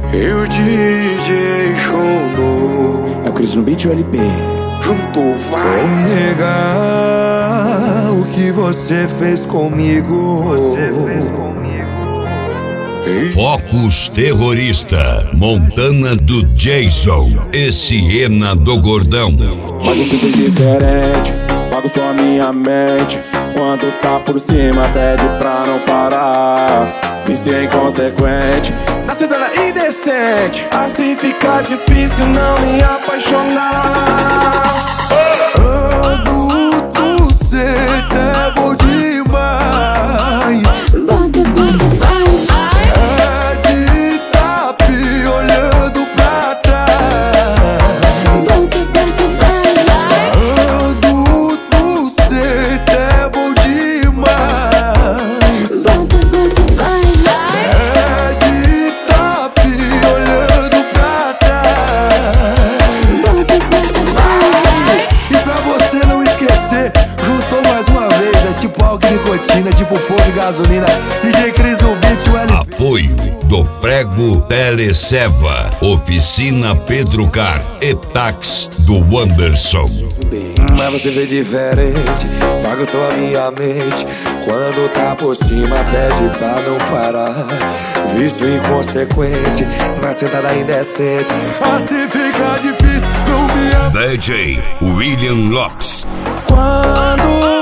E o DJ Shono é o Cris no beat ou LP? juntou, vai negar o que você fez comigo. Focus Terrorista, Montana do Jason e Siena do Gordão. Pago tudo diferente, pago só minha mente. Quando tá por cima pede pra não parar. Vício é inconsequente, na cidade é indecente. Assim fica difícil não me apaixonar. Adulto, cê é bom demais. Tipo álcool e nicotina, tipo fogo e gasolina. DJ Cris no beat, o LP. Apoio do Prego Teleseva, Oficina Pedro Car e Tax do Anderson. Mas você vê diferente, paga só a minha mente. Quando tá por cima pede pra não parar. Vício inconsequente, na sentada indecente. Assim fica difícil não me DJ William Lopes. Quando